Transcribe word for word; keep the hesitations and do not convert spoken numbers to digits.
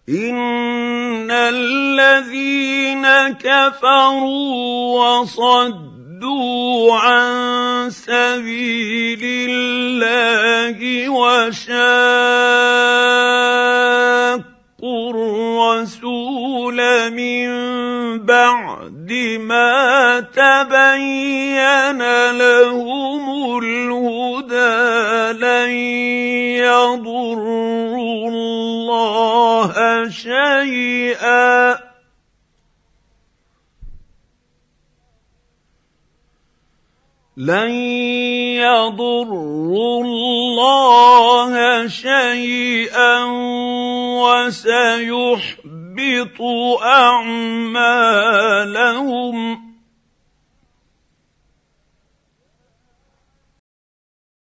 إن الذين كفروا وصدوا عن سبيل الله وشاقوا الرسول من بعد ما تبين لهم الهدى لن يضروا الله شيئا لن يضروا الله شيئا وسيحبط أعمالهم